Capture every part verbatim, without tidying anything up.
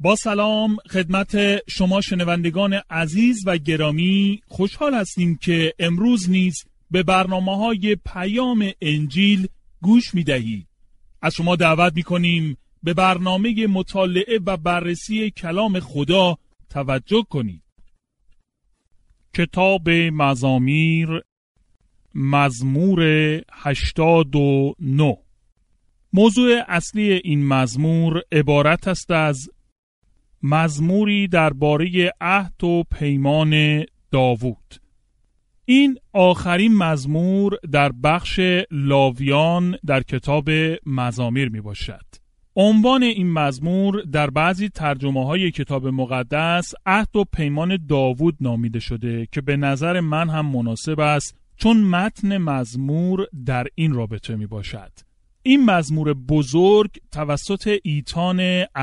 با سلام خدمت شما شنوندگان عزیز و گرامی، خوشحال هستیم که امروز نیز به برنامه‌های پیام انجیل گوش می‌دهید. از شما دعوت می‌کنیم به برنامه مطالعه و بررسی کلام خدا توجه کنید. کتاب مزامیر، مزمور هشتاد و نه. موضوع اصلی این مزمور عبارت است از مزموری درباره عهد و پیمان داوود. این آخرین مزمور در بخش لاویان در کتاب مزامیر می باشد. عنوان این مزمور در بعضی ترجمه های کتاب مقدس عهد و پیمان داوود نامیده شده که به نظر من هم مناسب است، چون متن مزمور در این رابطه می باشد. این مزمور بزرگ توسط ایتان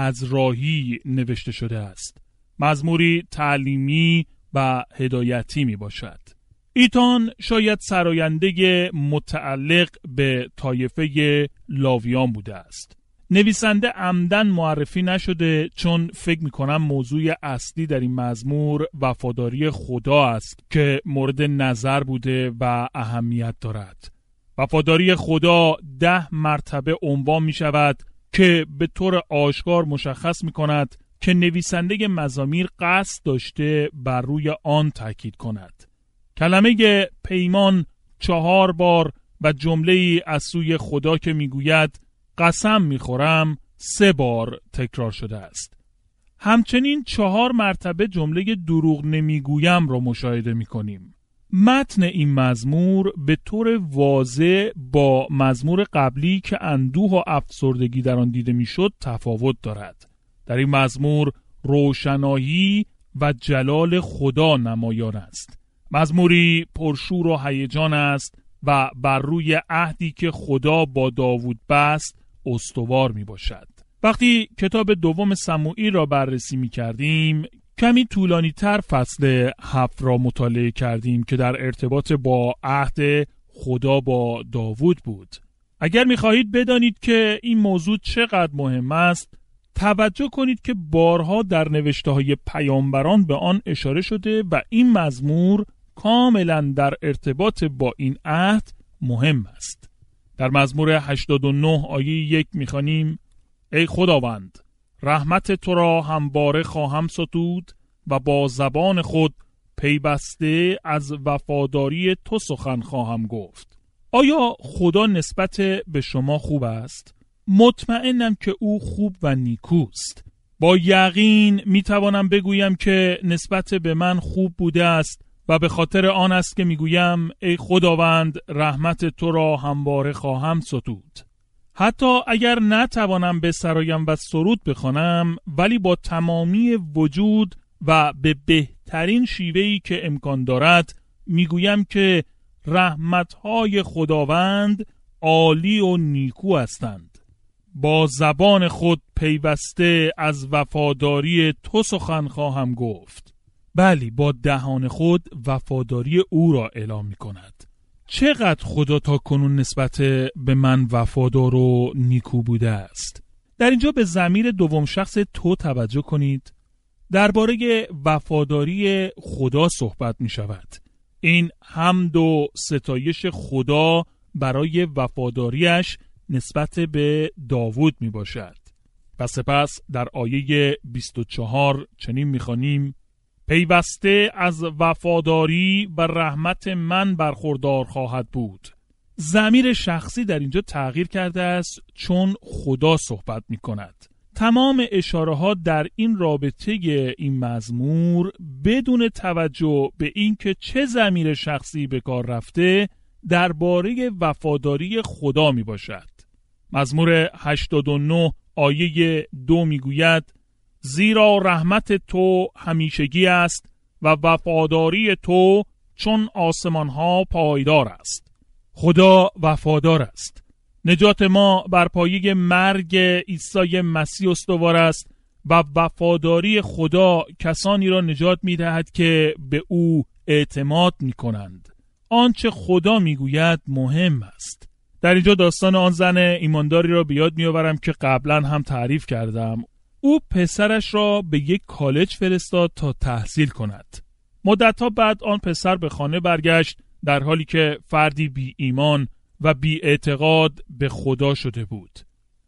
عذراهی نوشته شده است. مزموری تعلیمی و هدایتی می باشد. ایتان شاید سراینده متعلق به طایفه لاویان بوده است. نویسنده عمدن معرفی نشده، چون فکر می کنم موضوع اصلی در این مزمور وفاداری خدا است که مورد نظر بوده و اهمیت دارد. وفاداری خدا ده مرتبه عنوان می شود که به طور آشکار مشخص می کند که نویسنده مزامیر قصد داشته بر روی آن تاکید کند. کلمه پیمان چهار بار و جمله‌ای از سوی خدا که می گوید قسم می خورم سه بار تکرار شده است. همچنین چهار مرتبه جمله دروغ نمی گویم را مشاهده می کنیم. متن این مزمور به طور واضح با مزمور قبلی که اندوه و افسردگی در آن دیده میشد تفاوت دارد. در این مزمور روشنایی و جلال خدا نمایان است. مزموری پرشور و هیجان است و بر روی عهدی که خدا با داوود بست استوار می باشد. وقتی کتاب دوم سموئیل را بررسی می کردیم، کمی طولانی تر فصل هفت را مطالعه کردیم که در ارتباط با عهد خدا با داوود بود. اگر می‌خواهید بدانید که این موضوع چقدر مهم است، توجه کنید که بارها در نوشته‌های پیامبران به آن اشاره شده و این مزمور کاملا در ارتباط با این عهد مهم است. در مزمور هشتاد و نه آیه یک می‌خوانیم: ای خداوند، رحمت تو را همواره خواهم ستود و با زبان خود پیوسته از وفاداری تو سخن خواهم گفت. آیا خدا نسبت به شما خوب است؟ مطمئنم که او خوب و نیکوست. با یقین میتوانم بگویم که نسبت به من خوب بوده است و به خاطر آن است که میگویم ای خداوند، رحمت تو را همواره خواهم ستود. حتی اگر نتوانم به سرایم و سرود بخوانم، ولی با تمامی وجود و به بهترین شیوهی که امکان دارد میگویم که رحمتهای خداوند عالی و نیکو هستند. با زبان خود پیوسته از وفاداری تو سخن خواهم گفت. بلی، با دهان خود وفاداری او را اعلام می کند. چقدر خدا تا کنون نسبت به من وفادار و نیکو بوده است. در اینجا به ضمیر دوم شخص تو توجه کنید. درباره وفاداری خدا صحبت می شود. این حمد و ستایش خدا برای وفاداریش نسبت به داوود می باشد. پس سپس در آیه بیست و چهار چنین می خوانیم: پیوسته از وفاداری و رحمت من برخوردار خواهد بود. ضمیر شخصی در اینجا تغییر کرده است، چون خدا صحبت می کند. تمام اشاره ها در این رابطه این مزمور بدون توجه به اینکه چه ضمیر شخصی به کار رفته درباره وفاداری خدا می باشد. مزمور هشتاد و نه آیه دو می گوید: زیرا رحمت تو همیشگی است و وفاداری تو چون آسمان ها پایدار است. خدا وفادار است. نجات ما بر پایه مرگ عیسی مسیح استوار است و وفاداری خدا کسانی را نجات می دهد که به او اعتماد می کنند. آنچه خدا می گوید مهم است. در اینجا داستان آن زن ایمانداری را بیاد می آورم که قبلا هم تعریف کردم. او پسرش را به یک کالج فرستاد تا تحصیل کند. مدت‌ها بعد آن پسر به خانه برگشت در حالی که فردی بی ایمان و بی اعتقاد به خدا شده بود.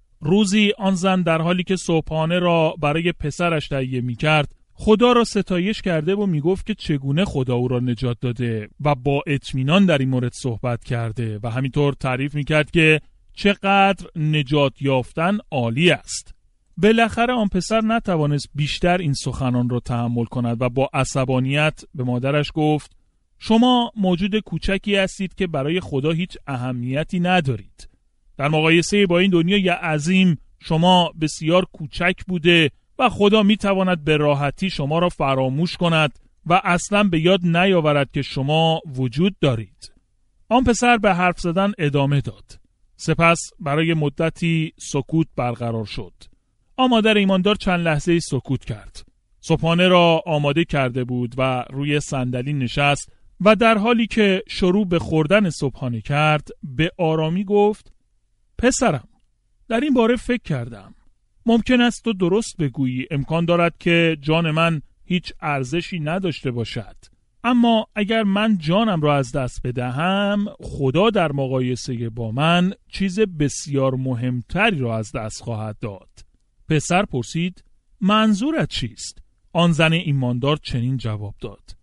روزی آن زن در حالی که صبحانه را برای پسرش تهیه می‌کرد، خدا را ستایش کرده و میگفت که چگونه خدا او را نجات داده و با اطمینان در این مورد صحبت کرده و همینطور تعریف میکرد که چقدر نجات یافتن عالی است. بالاخره آن پسر نتوانست بیشتر این سخنان را تحمل کند و با عصبانیت به مادرش گفت: شما موجود کوچکی هستید که برای خدا هیچ اهمیتی ندارید. در مقایسه با این دنیای عظیم شما بسیار کوچک بوده و خدا می تواند به راحتی شما را فراموش کند و اصلا به یاد نیاورد که شما وجود دارید. آن پسر به حرف زدن ادامه داد. سپس برای مدتی سکوت برقرار شد. آن مادر ایماندار چند لحظه سکوت کرد. صبحانه را آماده کرده بود و روی صندلی نشست و در حالی که شروع به خوردن صبحانه کرد به آرامی گفت: پسرم، در این باره فکر کردم. ممکن است تو درست بگویی، امکان دارد که جان من هیچ ارزشی نداشته باشد. اما اگر من جانم را از دست بدهم، خدا در مقایسه با من چیز بسیار مهمتری را از دست خواهد داد. پسر پرسید: منظورت چیست؟ آن زن ایماندار چنین جواب داد: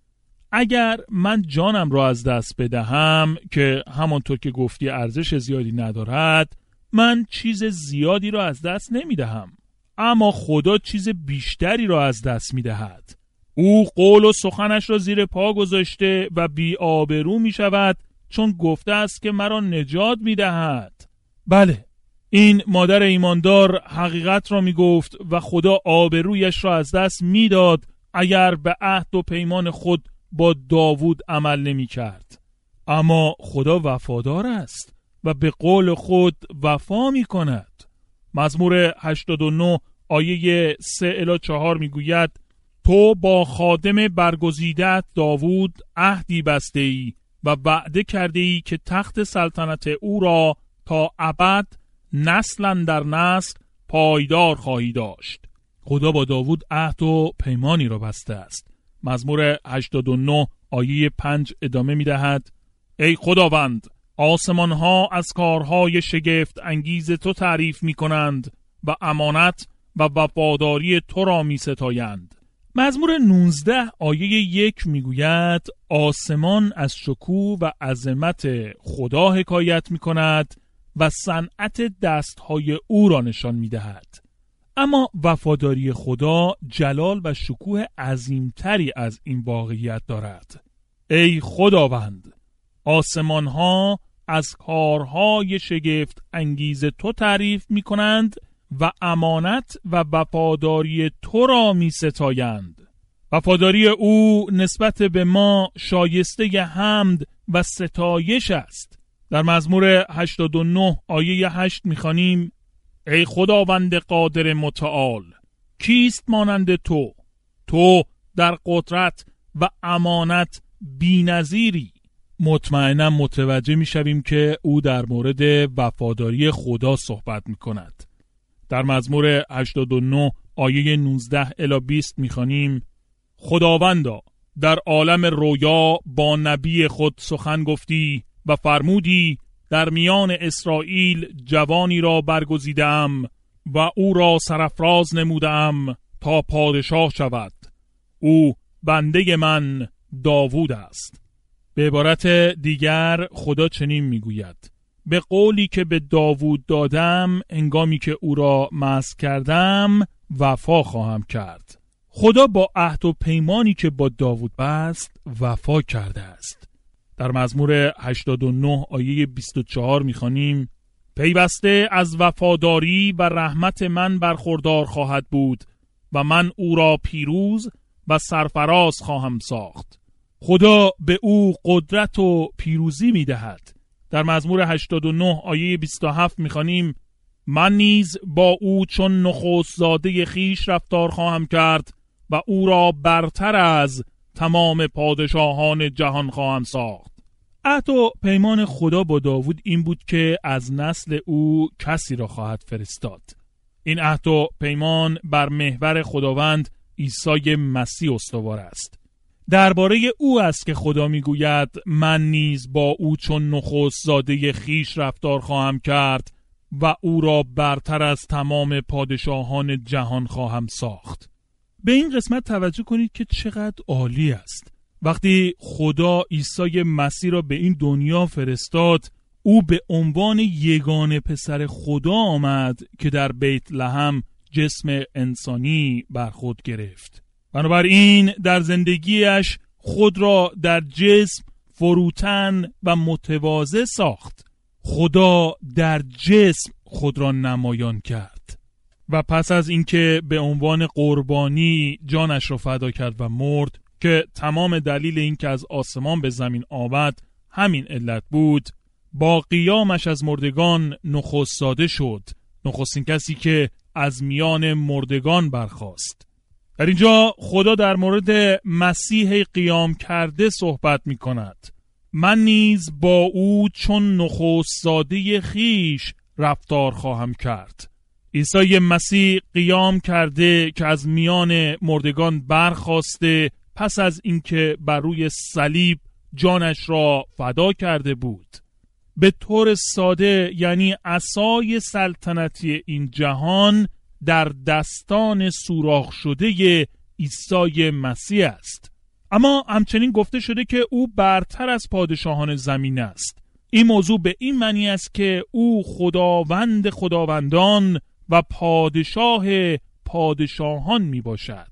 اگر من جانم را از دست بدهم که همانطور که گفتی ارزش زیادی ندارد، من چیز زیادی را از دست نمی دهم، اما خدا چیز بیشتری را از دست می دهد. او قول و سخنش را زیر پا گذاشته و بی آبرو می شود چون گفته است که مرا نجات می دهد. بله، این مادر ایماندار حقیقت را می گفت و خدا آبرویش را از دست می داد اگر به عهد و پیمان خود با داوود عمل نمی کرد. اما خدا وفادار است و به قول خود وفا می کند. مزمور هشتاد و نه آیه سه الی چهار می گوید: تو با خادم برگزیدت داوود عهدی بسته ای و وعده کرده ای که تخت سلطنت او را تا ابد نسل در نسل پایدار خواهی داشت. خدا با داوود عهد و پیمانی را بسته است. مزمور هشتاد و نه آیه پنج ادامه می دهد: ای خداوند، آسمان ها از کارهای شگفت انگیز تو تعریف می کنند و امانت و وفاداری تو را می ستایند. مزمور نوزده آیه یک می گوید: آسمان از شکوه و عظمت خدا حکایت می کند و صنعت دستهای او را نشان می دهد. اما وفاداری خدا جلال و شکوه عظیمتری از این واقعیت دارد. ای خداوند، آسمان ها از کارهای شگفت انگیز تو تعریف می کنند و امانت و وفاداری تو را می ستایند. وفاداری او نسبت به ما شایسته حمد و ستایش است. در مزمور هشتاد و نه آیه هشت می خوانیم: ای خداوند قادر متعال، کیست مانند تو؟ تو در قدرت و امانت بی‌نظیری. مطمئنم متوجه می شویم که او در مورد وفاداری خدا صحبت می کند. در مزمور هشتاد و نه آیه نوزده الی بیست می خوانیم: خداوندا، در عالم رویا با نبی خود سخن گفتی و فرمودی در میان اسرائیل جوانی را برگزیدم و او را سرافراز نمودم تا پادشاه شود. او بنده من داوود است. به عبارت دیگر خدا چنین میگوید: به قولی که به داوود دادم هنگامی که او را مسح کردم وفا خواهم کرد. خدا با عهد و پیمانی که با داوود بست وفا کرده است. در مزمور هشتاد و نه آیه بیست و چهار می‌خوانیم: پیوسته از وفاداری و رحمت من برخوردار خواهد بود و من او را پیروز و سرفراز خواهم ساخت. خدا به او قدرت و پیروزی می‌دهد. در مزمور هشتاد و نه آیه بیست و هفت می‌خوانیم: من نیز با او چون نخست زاده خیش رفتار خواهم کرد و او را برتر از تمام پادشاهان جهان خواهم ساخت. عهد و پیمان خدا با داوود این بود که از نسل او کسی را خواهد فرستاد. این عهد و پیمان بر محور خداوند عیسی مسیح استوار است. درباره او است که خدا میگوید من نیز با او چون نخست زاده خیش رفتار خواهم کرد و او را برتر از تمام پادشاهان جهان خواهم ساخت. به این قسمت توجه کنید که چقدر عالی است. وقتی خدا عیسی مسیح را به این دنیا فرستاد، او به عنوان یگانه پسر خدا آمد که در بیت لحم جسم انسانی بر خود گرفت. بنابراین در زندگیش خود را در جسم فروتن و متواضع ساخت. خدا در جسم خود را نمایان کرد و پس از اینکه به عنوان قربانی جانش را فدا کرد و مرد، که تمام دلیل این که از آسمان به زمین آمد همین علت بود، با قیامش از مردگان نخست زاده شد، نخستین کسی که از میان مردگان برخاست. در اینجا خدا در مورد مسیح قیام کرده صحبت می کند. من نیز با او چون نخست زاده خیش رفتار خواهم کرد. عیسی مسیح قیام کرده که از میان مردگان برخاسته پس از اینکه بر روی صلیب جانش را فدا کرده بود. به طور ساده یعنی عصای سلطنتی این جهان در دستان سوراخ شده عیسی مسیح است. اما همچنین گفته شده که او برتر از پادشاهان زمین است. این موضوع به این معنی است که او خداوند خداوندان و پادشاه پادشاهان می باشد.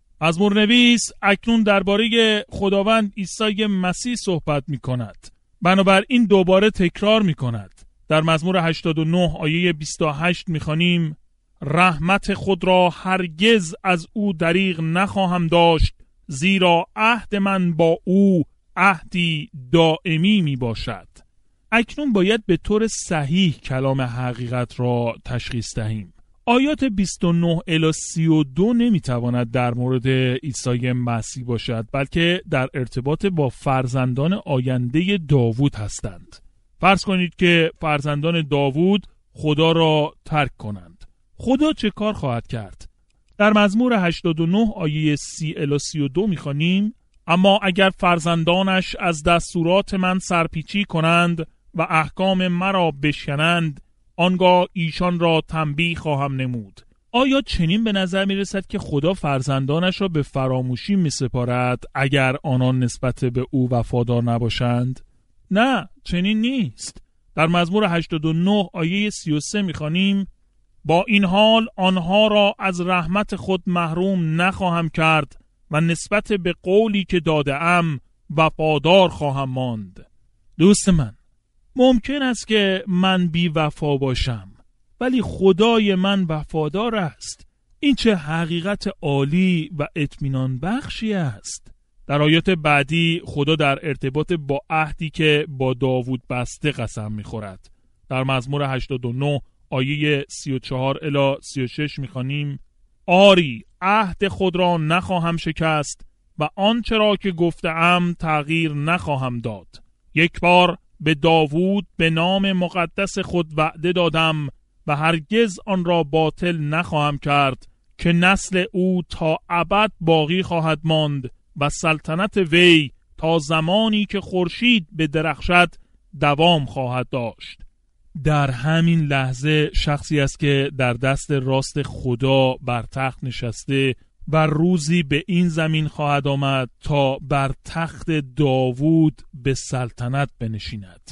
مزمورنویس اکنون درباره خداوند عیسی مسیح صحبت می کند. بنابراین دوباره تکرار می کند. در مزمور هشتاد و نه آیه بیست و هشت می خوانیم: رحمت خود را هرگز از او دریغ نخواهم داشت، زیرا عهد من با او عهدی دائمی می باشد. اکنون باید به طور صحیح کلام حقیقت را تشخیص دهیم. آیات بیست و نه الی سی و دو نمیتواند در مورد عیسی مسیح باشد، بلکه در ارتباط با فرزندان آینده داوود هستند. فرض کنید که فرزندان داوود خدا را ترک کنند. خدا چه کار خواهد کرد؟ در مزمور هشتاد و نه آیه سی الی سی و دو میخوانیم: اما اگر فرزندانش از دستورات من سرپیچی کنند و احکام مرا بشکنند، آنگاه ایشان را تنبیه خواهم نمود. آیا چنین به نظر می رسد که خدا فرزندانش را به فراموشی می سپارد اگر آنان نسبت به او وفادار نباشند؟ نه، چنین نیست. در مزمور هشتاد و نه آیه سی و سه می خوانیم: با این حال آنها را از رحمت خود محروم نخواهم کرد و نسبت به قولی که داده‌ام وفادار خواهم ماند. دوست من، ممکن است که من بی وفا باشم، ولی خدای من وفادار است. این چه حقیقت عالی و اطمینان بخشی است. در آیات بعدی خدا در ارتباط با عهدی که با داوود بسته قسم می‌خورد. در مزمور هشتاد و نه آیه سی و چهار الی سی و شش می‌خوانیم: آری عهد خود را نخواهم شکست و آنچه را که گفته‌ام تغییر نخواهم داد. یک بار به داوود به نام مقدس خود وعده دادم و هرگز آن را باطل نخواهم کرد که نسل او تا ابد باقی خواهد ماند و سلطنت وی تا زمانی که خورشید بدرخشد دوام خواهد داشت. در همین لحظه شخصی است که در دست راست خدا بر تخت نشسته و روزی به این زمین خواهد آمد تا بر تخت داوود به سلطنت بنشیند.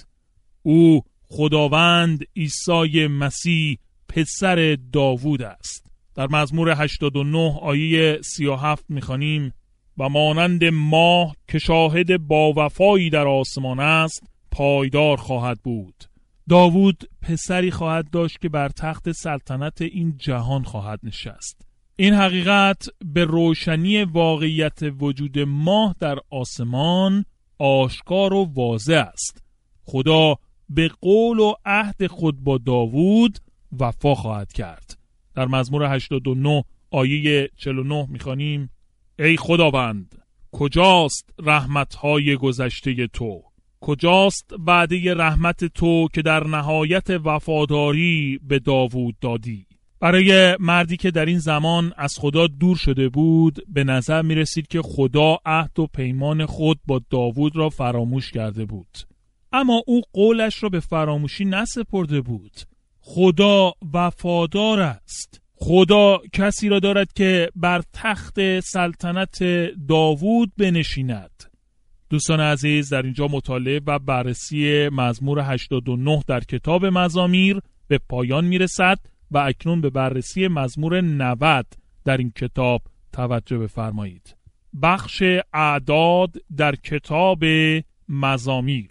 او خداوند عیسی مسیح پسر داوود است. در مزمور هشتاد و نه آیه سی و هفت می‌خوانیم: و مانند ماه که شاهد با وفایی در آسمان است پایدار خواهد بود. داوود پسری خواهد داشت که بر تخت سلطنت این جهان خواهد نشست. این حقیقت به روشنی واقعیت وجود ماه در آسمان آشکار و واضح است. خدا به قول و عهد خود با داوود وفا خواهد کرد. در مزمور هشتاد و نه آیه چهل و نه می‌خوانیم: ای خداوند، کجاست رحمت‌های گذشته تو؟ کجاست وعده رحمت تو که در نهایت وفاداری به داوود دادی؟ برای مردی که در این زمان از خدا دور شده بود به نظر می رسید که خدا عهد و پیمان خود با داوود را فراموش کرده بود. اما او قولش را به فراموشی نسپرده بود. خدا وفادار است. خدا کسی را دارد که بر تخت سلطنت داوود بنشیند. دوستان عزیز، در اینجا مطالعه و بررسی مزمور هشتاد و نه در کتاب مزامیر به پایان می رسد و اکنون به بررسی مزمور نود در این کتاب توجه بفرمایید. بخش اعداد در کتاب مزامیر.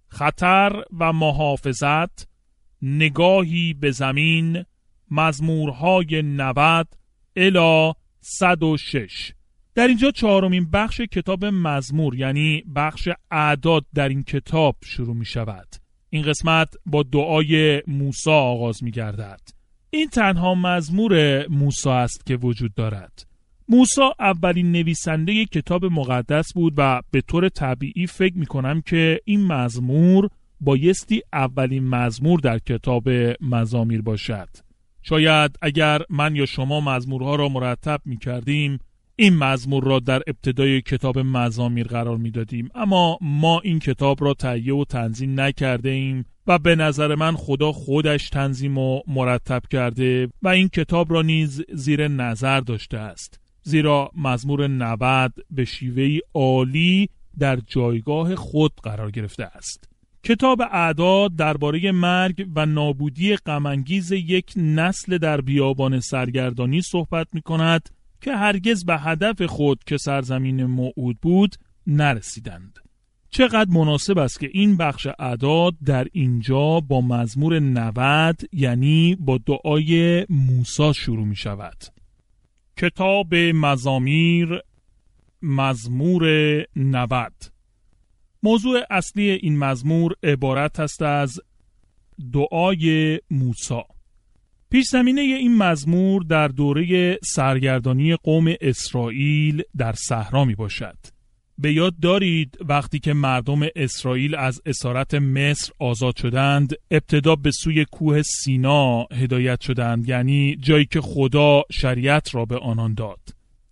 خطر و محافظت، نگاهی به زمین، مزمورهای نود الی صد و شش. در اینجا چهارمین بخش کتاب مزمور یعنی بخش اعداد در این کتاب شروع می شود. این قسمت با دعای موسی آغاز می گردد. این تنها مزمور موسی است که وجود دارد. موسی اولین نویسنده کتاب مقدس بود و به طور طبیعی فکر می کنم که این مزمور بایستی اولین مزمور در کتاب مزامیر باشد. شاید اگر من یا شما مزمورها را مرتب می کردیم این مزمور را در ابتدای کتاب مزامیر قرار می دادیم، اما ما این کتاب را تهیه و تنظیم نکرده ایم و به نظر من خدا خودش تنظیم و مرتب کرده و این کتاب را نیز زیر نظر داشته است، زیرا مزمور نود به شیوهی عالی در جایگاه خود قرار گرفته است. کتاب اعداد درباره مرگ و نابودی غم‌انگیز یک نسل در بیابان سرگردانی صحبت می کند که هرگز به هدف خود که سرزمین موعود بود نرسیدند. چقدر مناسب است که این بخش اعداد در اینجا با مزمور نود یعنی با دعای موسی شروع می شود. کتاب مزامیر مزمور نود. موضوع اصلی این مزمور عبارت است از دعای موسی. پیش زمینه این مزمور در دوره سرگردانی قوم اسرائیل در صحرا می باشد. به یاد دارید وقتی که مردم اسرائیل از اسارت مصر آزاد شدند، ابتدا به سوی کوه سینا هدایت شدند، یعنی جایی که خدا شریعت را به آنان داد.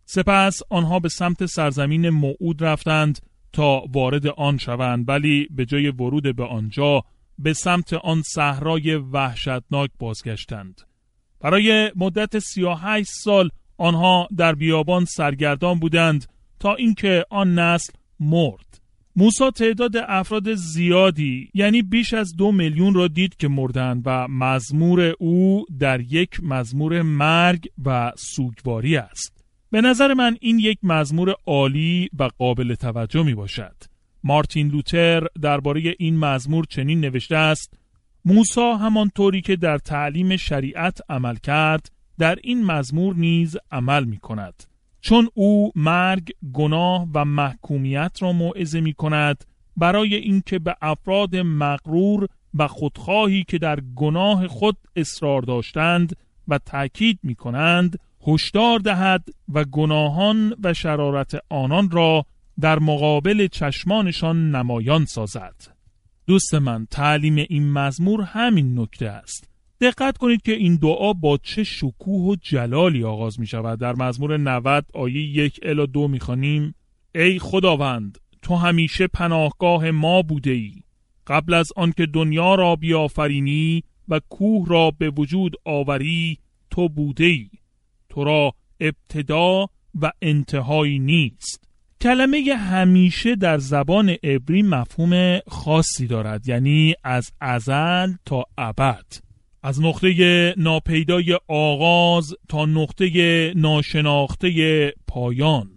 سپس آنها به سمت سرزمین موعود رفتند تا وارد آن شوند، ولی به جای ورود به آنجا به سمت آن صحرای وحشتناک بازگشتند. برای مدت سی و هشت سال آنها در بیابان سرگردان بودند تا اینکه آن نسل مرد. موسی تعداد افراد زیادی یعنی بیش از دو میلیون را دید که مردند و مزمور او در یک مزمور مرگ و سوگواری است. به نظر من این یک مزمور عالی و قابل توجه می باشد. مارتین لوتر درباره این مزمور چنین نوشته است: موسی همانطوری که در تعلیم شریعت عمل کرد در این مزمور نیز عمل می کند، چون او مرگ، گناه و محکومیت را موعظه می کند برای اینکه به افراد مغرور و خودخواهی که در گناه خود اصرار داشتند و تأکید می کنند هشدار دهد و گناهان و شرارت آنان را در مقابل چشمانشان نمایان سازد. دوست من، تعلیم این مزمور همین نکته است. دقت کنید که این دعا با چه شکوه و جلالی آغاز می شود. در مزمور نود آیه یک الی دو می خوانیم: ای خداوند، تو همیشه پناهگاه ما بوده ای. قبل از آن که دنیا را بیافرینی و کوه را به وجود آوری، تو بوده ای. تو را ابتدا و انتهایی نیست. کلمه همیشه در زبان عبری مفهوم خاصی دارد، یعنی از ازل تا ابد، از نقطه ناپیدای آغاز تا نقطه ناشناخته پایان.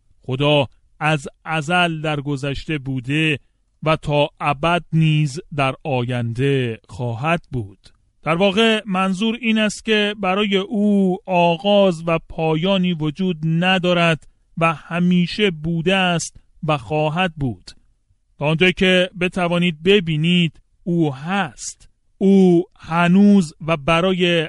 خدا از ازل در گذشته بوده و تا ابد نیز در آینده خواهد بود. در واقع منظور این است که برای او آغاز و پایانی وجود ندارد و همیشه بوده است و خواهد بود. تا آنجایی که بتوانید ببینید او هست. او هنوز و برای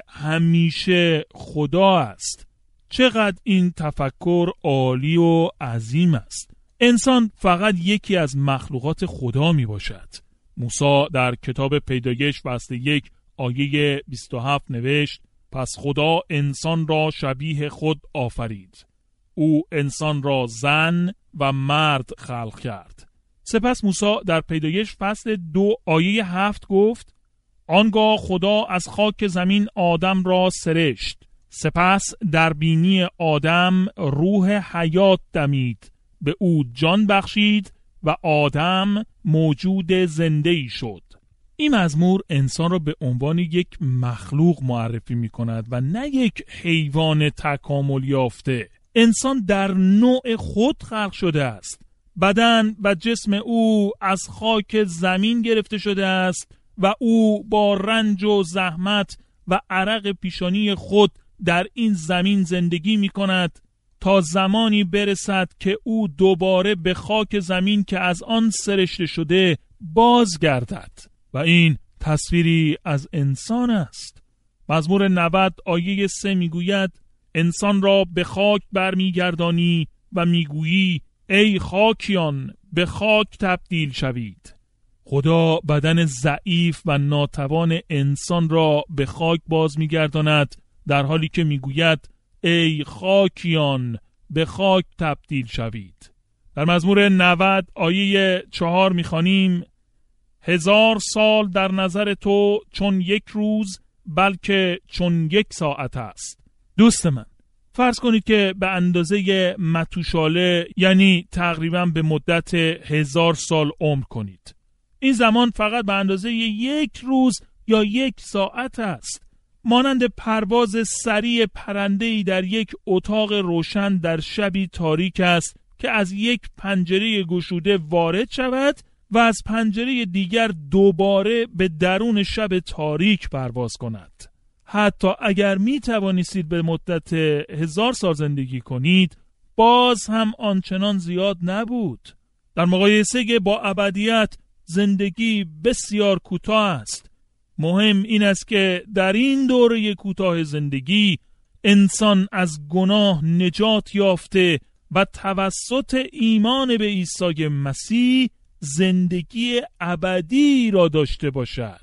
همیشه خدا است. چقدر این تفکر عالی و عظیم است. انسان فقط یکی از مخلوقات خدا می باشد. موسی در کتاب پیدایش فصل یک آیه بیست و هفت نوشت: پس خدا انسان را شبیه خود آفرید. او انسان را زن و مرد خلق کرد. سپس موسی در پیدایش فصل دو آیه هفت گفت: آنگاه خدا از خاک زمین آدم را سرشت، سپس در بینی آدم روح حیات دمید، به او جان بخشید و آدم موجود زنده‌ای شد. این مزمور انسان را به عنوان یک مخلوق معرفی می کند و نه یک حیوان تکامل یافته. انسان در نوع خود خلق شده است. بدن و جسم او از خاک زمین گرفته شده است و او با رنج و زحمت و عرق پیشانی خود در این زمین زندگی می کند تا زمانی برسد که او دوباره به خاک زمین که از آن سرشته شده بازگردد و این تصویری از انسان است. مزمور نود آیه سه می گوید: انسان را به خاک برمیگردانی و میگویی ای خاکیان به خاک تبدیل شوید. خدا بدن ضعیف و ناتوان انسان را به خاک باز میگرداند، در حالی که میگوید ای خاکیان به خاک تبدیل شوید. در مزمور نود آیه چهار میخوانیم: هزار سال در نظر تو چون یک روز، بلکه چون یک ساعت است. دوست من، فرض کنید که به اندازه متوشاله، یعنی تقریباً به مدت هزار سال عمر کنید. این زمان فقط به اندازه یک روز یا یک ساعت است. مانند پرواز سریع پرنده‌ای در یک اتاق روشن در شبی تاریک است که از یک پنجره گشوده وارد شود و از پنجره دیگر دوباره به درون شب تاریک پرواز کند. حتی اگر می توانستید به مدت هزار سال زندگی کنید، باز هم آنچنان زیاد نبود. در مقایسه با ابدیت زندگی بسیار کوتاه است. مهم این است که در این دوره کوتاه زندگی انسان از گناه نجات یافته و توسط ایمان به عیسی مسیح زندگی ابدی را داشته باشد.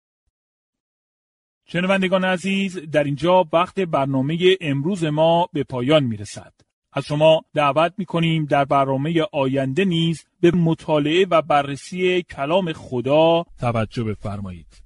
شنوندگان عزیز، در اینجا وقت برنامه امروز ما به پایان میرسد. از شما دعوت میکنیم در برنامه آینده نیز به مطالعه و بررسی کلام خدا توجه بفرمایید.